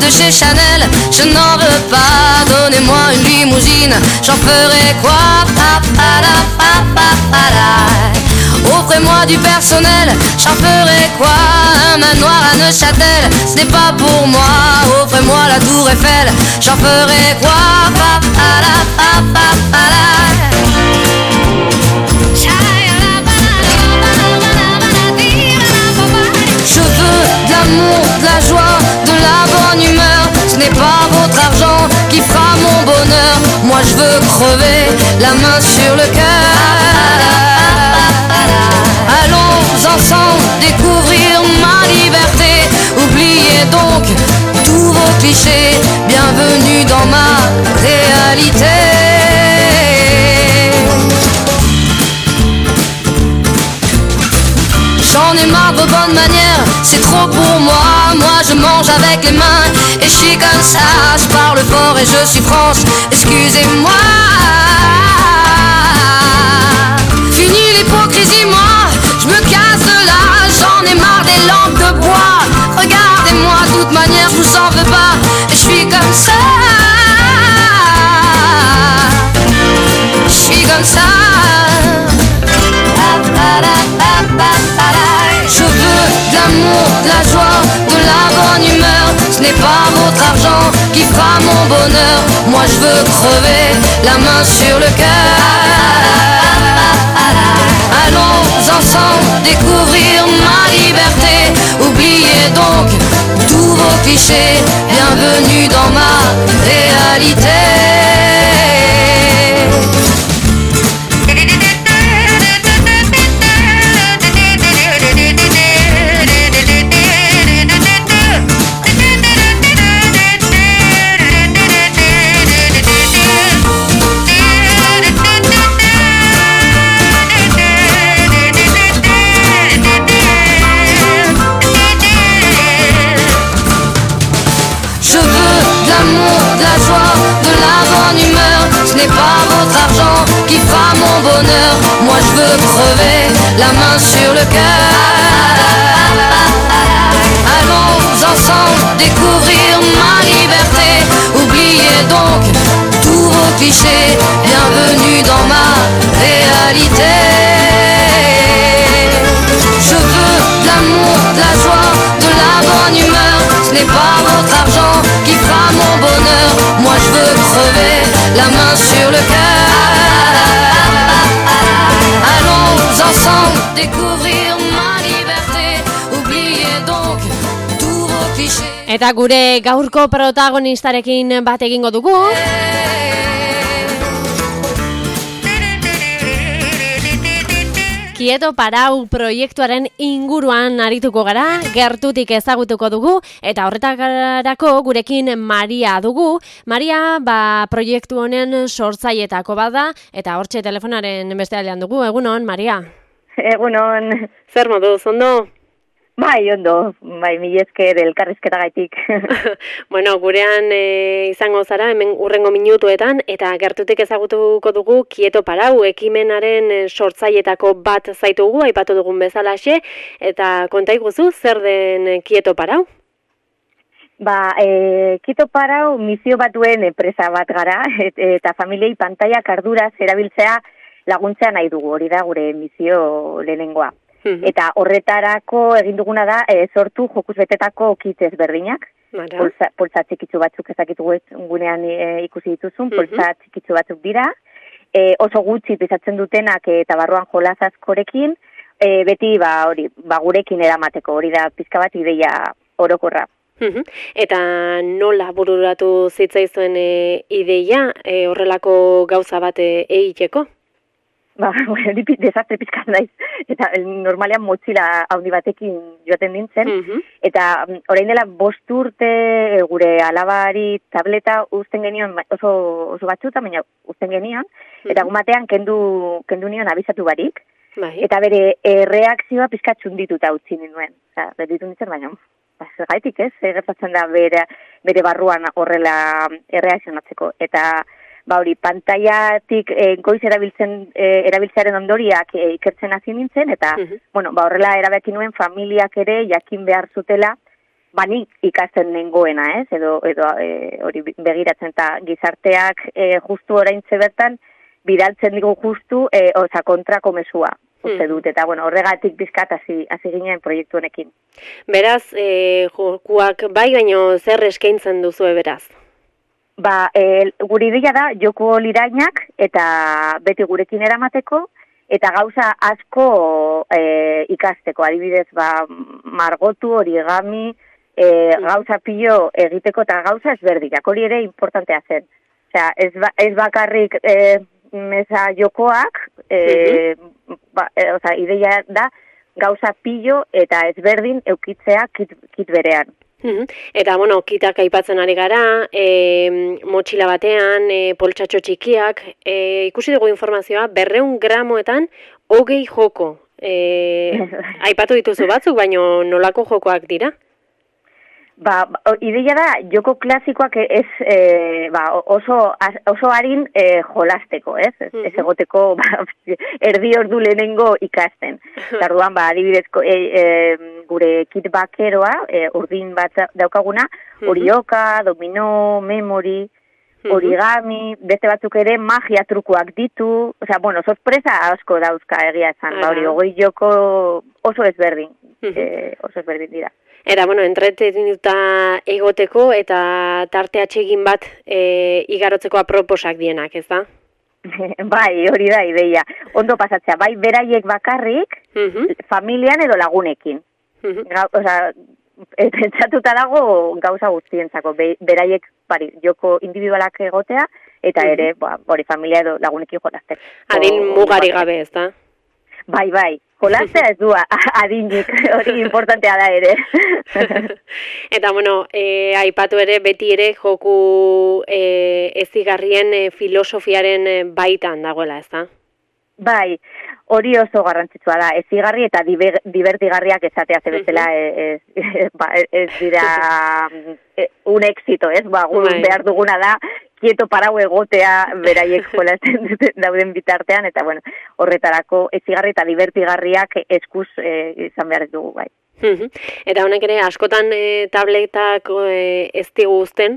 de chez Chanel, je n'en veux pas. Donnez-moi une limousine, j'en ferai quoi? Offrez-moi du personnel, j'en ferai quoi? Un manoir à Neuchâtel, ce n'est pas pour moi. Offrez-moi la tour Eiffel, j'en ferai quoi? Je veux de l'amour, de la joie, de la bonne humeur. Ce n'est pas votre argent qui fera mon bonheur. Moi je veux crever, la main sur le cœur. Allons ensemble découvrir ma liberté. Oubliez donc tous vos clichés. Bienvenue dans ma réalité. J'en ai marre de vos bonnes manières, c'est trop pour moi. Moi je mange avec les mains et je suis comme ça. Je parle fort et je suis France, excusez-moi. Fini l'hypocrisie, moi, je me casse de là. J'en ai marre des lampes de bois. Regardez-moi, de toute manière je vous en veux pas. Et je suis comme ça. Je suis comme ça. Je veux de l'amour, de la joie, de la bonne humeur. Ce n'est pas votre argent qui fera mon bonheur. Moi je veux crever, la main sur le cœur. Allons ensemble découvrir ma liberté. Oubliez donc tous vos clichés. Bienvenue dans ma réalité. Ce n'est pas votre argent qui fera mon bonheur. Moi je veux crever, la main sur le cœur. Allons ensemble découvrir ma liberté. Oubliez donc tous vos clichés. Bienvenue dans ma réalité. Je veux de l'amour, de la joie, de la bonne humeur. Ce n'est pas votre argent qui fera mon bonheur. Moi je veux crever, la main sur le cœur. Allons ensemble découvrir ma liberté. Oubliez donc tous vos clichés. Eta gure gaurko protagonistarekin bat egingo dugu. Quieto Parau proiektuaren inguruan arituko gara, gertutik ezagutuko dugu, eta horretarako gurekin Maria dugu. Maria, proiektu honen sortzailetako bada, eta hortxe telefonaren beste aldean dugu. Egunon, Maria? Egunon. Zer moduz, ondo? Bai, ondo, bai, mila esker elkarrizketagaitik. Bueno, gurean izango zara, hemen urrengo minutuetan, eta gertutik ezagutuko dugu Quieto Parau ekimenaren sortzailetako bat zaitugu, aipatu dugun bezalaxe, eta konta iguzu, zer den Quieto Parau? Quieto Parau misio batuen enpresa bat gara, eta familiei pantaiak arduraz erabiltzea laguntzea nahi dugu, hori da gure misio lehenengoa. Eta horretarako egin duguna da sortu jokuz betetako kit ezberdinak. Poltsa txikitzu batzuk ezakitu gunean ikusi dituzun, poltsa txikitzu batzuk dira. Oso gutxi pisatzen dutenak eta barruan jolaz askorekin, beti gurekin eramateko, hori da pizka bat ideia orokorra. Eta nola bururatu zitzaizuen ideia horrelako gauza bat egiteko? Desastre pizkat naiz, eta normalean motxila handi batekin joaten nintzen, eta orain dela 5 urte gure alabari tableta uzten genion, oso batzuta, baina uzten genion, eta gumatean kendu nion abizatu barik, eta bere reakzioa pizkat txundituta utzi nuen, ditu nintzen, baina gaitik ez, gertatzen da bere barruan horrela erreakzionatzeko, eta pantaiatik goiz erabiltzearen ondoriak ikertzen hasi nintzen, eta horrela erabaki nuen familiak ere jakin behar zutela nik ikasten nengoena, ez? Edo hori begiratzen eta gizarteak justu oraintze bertan bidaltzen digu justu kontrako mezua. Uste dut, eta horregatik bizkat hasi ginen proiektu honekin. Beraz, jokuak bai, baino zer eskaintzen duzu beraz? Gure ideia da joko lirainak eta beti gurekin eramateko, eta gauza asko ikasteko, adibidez, margotu, origami, gauza pilo egiteko eta gauza ezberdinak, hori ere importantea zen. Osea, ez bakarrik mesa jokoak, ideia da gauza pilo eta ezberdin eukitzea kit berean. Eta, kitak aipatzen ari gara, motxila batean, poltsatxo txikiak, ikusi dugu informazioa, 200 gramoetan 20 joko. Aipatu dituzu batzuk, baino nolako jokoak dira? Ideia da, joko klasikoak oso harin jolasteko, ez? Ez egoteko erdi ordu lehenengo ikasten. Tarduan, adibidez, gure kit bakeroa, urdin bat daukaguna, orioka, domino, memory, origami, beste batzuk ere magia trukoak ditu, sorpresa asko dauzka egia esan, hori joko oso ezberdin dira. Eta, entretenuta egoteko eta tarte atsegin bat igarotzeko aproposak dienak, ez da? Bai, hori da ideia. Ondo pasatzea, bai beraiek bakarrik, familian edo lagunekin. Pentsatuta dago gauza guztientzako, beraiek joko individualak egotea, eta ere, hori familia edo lagunekin jolazteko. Adin mugari gabe, ez da? Bai, jolastea ez du adinik, hori importantea da ere. Eta, aipatu ere, beti ere joku ezigarrien filosofiaren baitan dagoela, ez da? Bai, hori oso garrantzitsua da, ezigarri eta divertigarriak esatea zebezela ez dira un éxito, ez? Behar duguna da, kieto parau egotea beraiek jolasten dauden bitartean, eta horretarako ezigarri eta divertigarriak eskuz izan behar dugu, bai. Eta honek ere, askotan tabletak ez diguzten,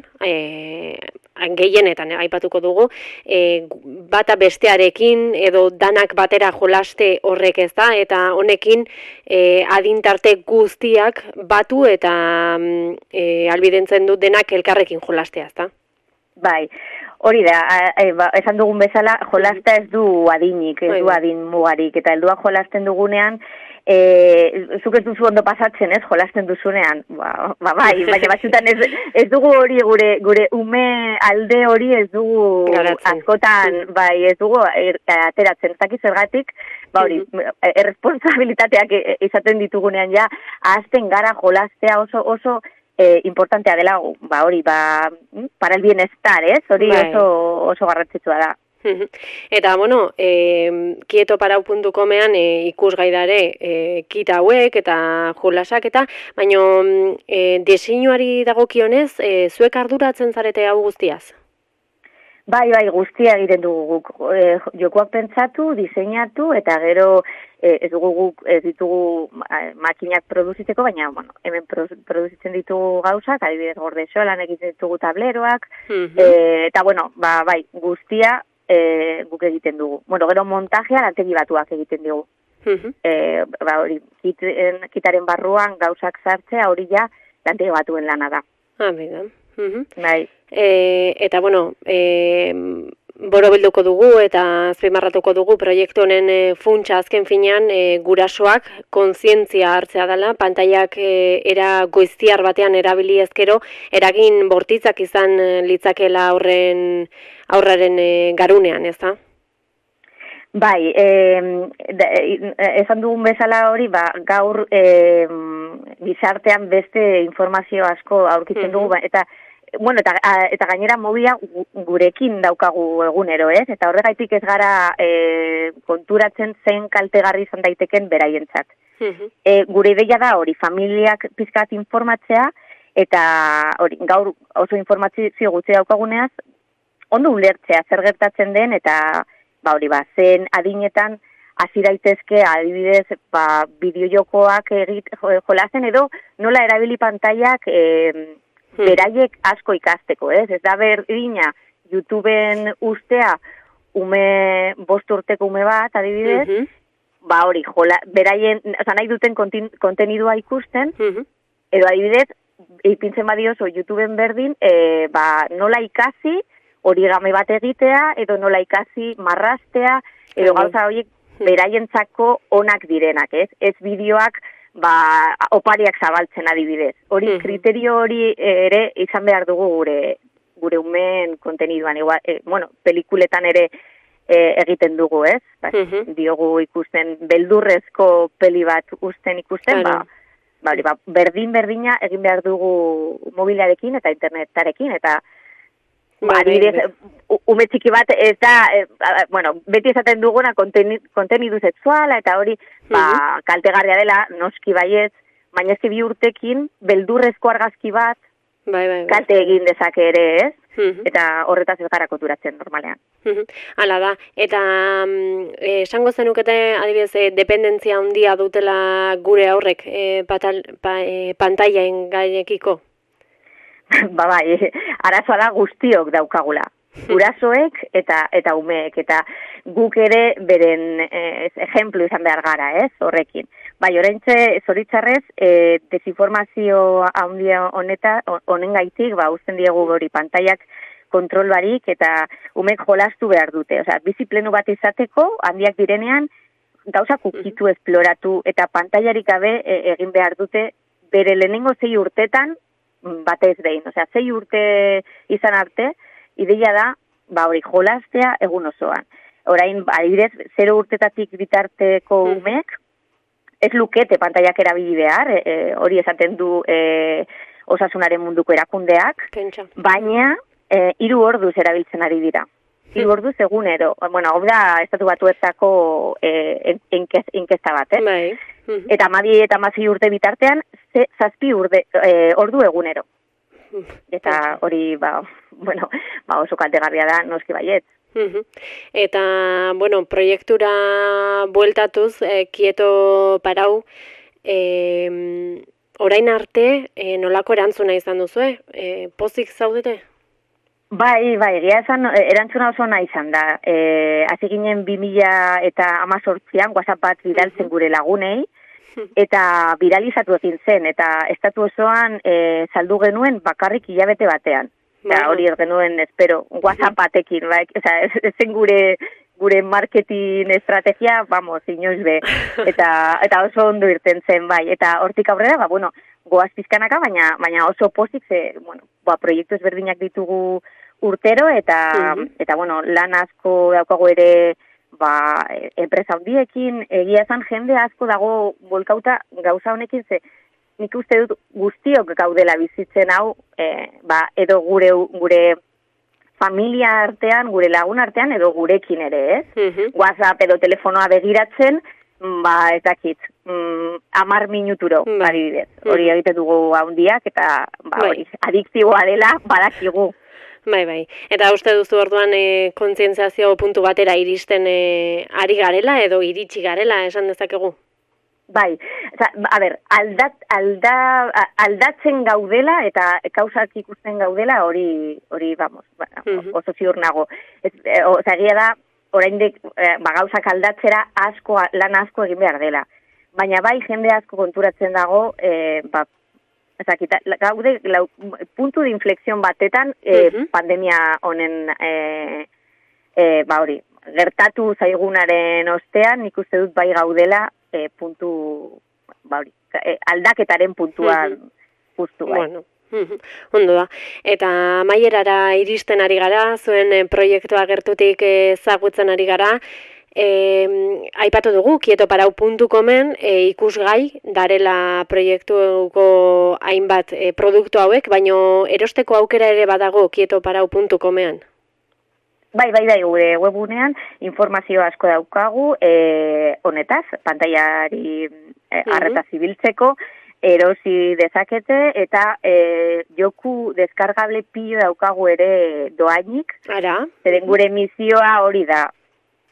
gehienetan aipatuko dugu, bata bestearekin edo danak batera jolaste horrek ez da, eta honekin adintarte guztiak batu eta albidentzen du denak elkarrekin jolastea, ez da? Bai, hori da, esan dugun bezala, jolasta ez du adinik, ez du adin mugarik, eta helduak jolasten dugunean, zuk ez duzu ondo pasatzen, ez, jolasten duzunean, bai, baina batzutan ez dugu hori gure ume alde hori ez dugu askotan, bai, ez dugu ateratzen, ez dakiz zergatik, hori, erresponsabilitateak izaten ditugunean ja, ahazten gara jolastea oso importantea dela, hori, para el bienestar, ez? Hori oso garrantzitsua da. Eta, kietoparau.comean ikusgai dare kit hauek eta jolasak eta, baina diseinuari dagokionez, zuek arduratzen zarete hau guztiaz? Bai, guztia egiten dugu jokoak pentsatu, diseinatu, eta gero ez ditugu makinak produzitzeko, baina hemen produzitzen ditugu gauzak, adibidez gordesolan egiten ditugu tableroak, eta bai, guztia guk egiten dugu. Gero montajea lantegi batuak egiten dugu. Hori, kitaren barruan gauzak sartzea, hori ja lantegi batuen lana da. Bai. Eta, borobilduko dugu eta azpimarratuko dugu proiektu honen funtsa azken finean gurasoak kontzientzia hartzea dela, pantailak era goiztiar batean erabili ezkero, eragin bortitzak izan litzakela aurraren garunean, ez da? Bai, esan dugun bezala hori, gaur gizartean beste informazio asko aurkitzen dugu, eta gainera mobila gurekin daukagu egunero, ez? Eta horregaitik ez gara konturatzen zein kaltegarri izan daiteken beraientzat. Gure ideia da hori, familiak pizkat informatzea, eta hori, gaur oso informazio gutxi daukaguneaz, ondo ulertzea zer gertatzen den, eta zen adinetan hasi daitezke adibidez bideojokoak jolasten edo nola erabili pantailak beraiek asko ikasteko, ez? Ez da berdina YouTubeen ustea ume 5 urteko ume bat adibidez, hori beraien, nahi duten kontenidua ikusten, edo adibidez ipintzen badioso YouTubeen berdin, nola ikasi origami bat egitea, edo nola ikasi marrastea, edo gauza horiek beraientzako onak direnak, ez? Ez bideoak opariak zabaltzen adibidez. Hori kriterio hori ere izan behar dugu gure umeen konteniduan. Pelikuletan ere egiten dugu, ez? Diogu ikusten, beldurrezko peli bat ikusten, berdina egin behar dugu mobilarekin eta internetarekin, eta adibidez, ume txiki bat ez da, beti esaten duguna kontenidu sexuala, eta hori kaltegarria dela, noski baiez, baina ez 2 urtekin, beldurrezko argazki bat, kalte egin dezake ere, ez? Eta horretaz ez gara konturatzen normalean. Hala da, eta esango zenukete, adibidez, dependentzia handia dutela gure aurrek pantailaen gainekiko? Bai, arazoa da guztiok daukagula. Gurasoek eta umeek, eta guk ere beren ejemplu izan behar gara, ez, horrekin. Bai, oraintxe zoritzarrez, desinformazio handia honen gaitik, usten diegu hori pantailak kontrol barik, eta umek jolastu behar dute. Osea, bizi pleno bat izateko, handiak direnean, gauzak ukitu, esploratu, eta pantailarik gabe egin behar dute, bere lehenengo 6 urtetan, batez behin. Osea, 6 urte izan arte, ideia da, hori jolastea egun osoan. Orain, adibidez, 0 urtetatik bitarteko umeek, ez lukete pantailak erabili behar, hori esaten du osasunaren munduko erakundeak, baina 3 orduz erabiltzen ari dira. 3 orduz egunero. Hau da, Estatu Batuetako inkesta bat, Eta 12 eta 16 urte bitartean, 7 ordu egunero. Eta hori, oso kaltegarria da, noski baiet. Eta, proiektura bueltatuz, Kieto Parau, orain arte, nolako erantzuna izan duzue? Pozik zaudete? Bai, egia esan, erantzuna oso nahi izan da. Hasi ginen 2018an WhatsApp bat bidaltzen gure lagunei, eta viralizatu egin zen, eta estatu osoan saldu genuen bakarrik hilabete batean. Hori genuen, espero, WhatsApp batekin, ezen gure marketing estrategia, inoiz be, eta oso ondo irten zen, bai, eta hortik aurrera, goaz pizkanaka, baina oso pozik, proiektu ezberdinak ditugu urtero, eta lan asko daukagu ere, enpresa handiekin, egia esan jende asko dago bolkauta gauza honekin, nik uste dut guztiok gaudela bizitzen hau, edo gure familia artean, gure lagun artean, edo gurekin ere, ez? WhatsApp edo telefonoa begiratzen, ez dakit, 10 minuturo, adibidez. Hori egite dugu handiak, eta adiktiboa dela, badakigu. Bai. Eta uste duzu orduan kontzientziazio puntu batera iristen ari garela edo iritsi garela, esan dezakegu? Bai, aldatzen gaudela eta kauzak ikusten gaudela hori oso ziur nago. Egia da, oraindik gauzak aldatzera lan asko egin behar dela. Baina bai, jende asko konturatzen dago, gaude puntu de inflexión batetan pandemia honen gertatu zaigunaren ostean, nik uste dut bai gaudela puntu, aldaketaren puntuan justu bai. Ondo da. Eta amaierara iristen ari gara, zuen proiektua gertutik ezagutzen ari gara, aipatu dugu, kietoparau.comen ikusgai darela proiektuko hainbat produktu hauek, baino erosteko aukera ere badago kietoparau.comean. Bai, gure webunean informazio asko daukagu, honetaz, pantailari arreta zibiltzeko, erosi dezakete, eta joku deskargable pilo daukagu ere doainik. Zeren gure misioa hori da,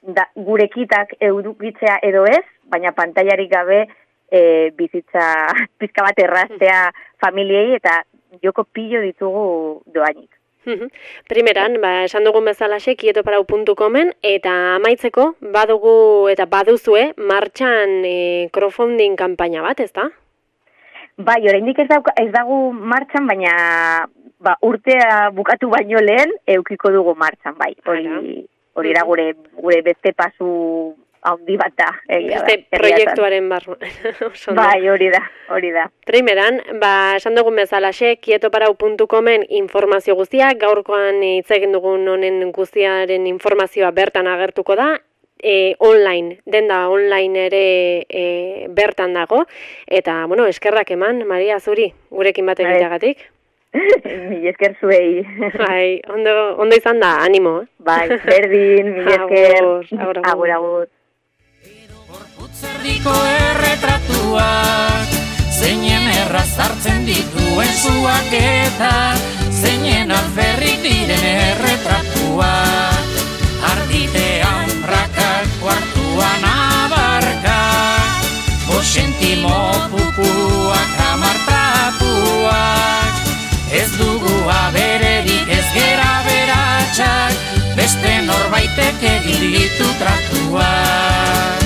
gurekitak edukitzea edo ez, baina pantailarik gabe bizitza pizka bat erraztea familiei eta joko pilo ditugu doainik. Primeran, esan dugun bezalaxe, kietoparau.comen, eta amaitzeko, badugu eta baduzue, martxan crowdfunding kanpaina bat, ezta? Bai, oraindik ez dago martxan, baina urtea bukatu baino lehen, eukiko dugu martxan, bai. Hori da gure beste pasu handi bat da. Beste proiektuaren barru. Bai, hori da. Primeran, esan dugun bezalaxe, kietoparau.comen informazio guztiak, gaurkoan hitz egin dugun honen guztiaren informazioa bertan agertuko da, online, denda online ere bertan dago, eta, eskerrak eman, Maria, zuri, gurekin bat egiteagatik. Mil esker zuei. Bai, ondo izan da, animo. Bai, berdin, mil esker. Agur. Gorputzerdiko erretratuak, zeinen erraz hartzen dituen zuak eta zeinen alferrik diren erretratuak. Arditean prakak, kuartuan abarkak, 5 zentimo pupuak, 10 trapuak. Ez dugu abererik ez gera beratxak, beste norbaitek egin ditu tratuak.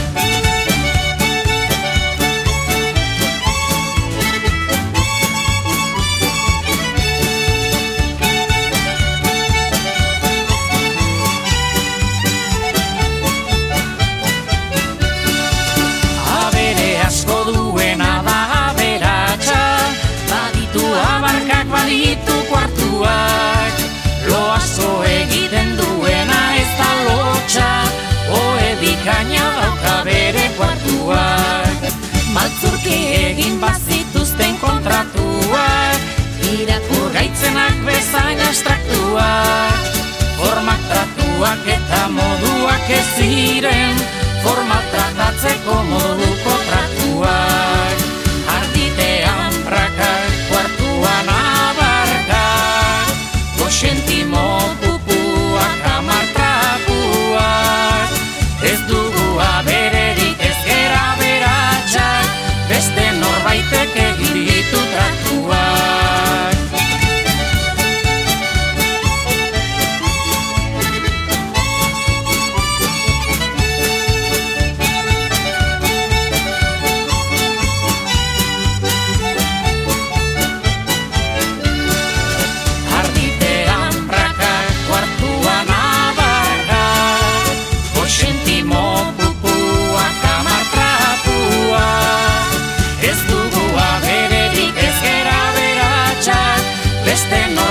Baditu kuartuak, loazo egiten duena ez da lotxa, oe bikaina dauka bere kuartuak. Maltzurki egin bazituzten kontratuak, irakur gaitzenak bezain abstraktuak. Formak tratuak eta moduak ez ziren, formak tratatzeko moduko tratuak. Arditean prakak, kuartuan abarkak, 5 zentimo pupuak, 10 trapuak. Ez dugu abererik ez gera beratxak, beste norbaitek egin ditu tratuak. Ez dugu abererik ez gera beratxak, beste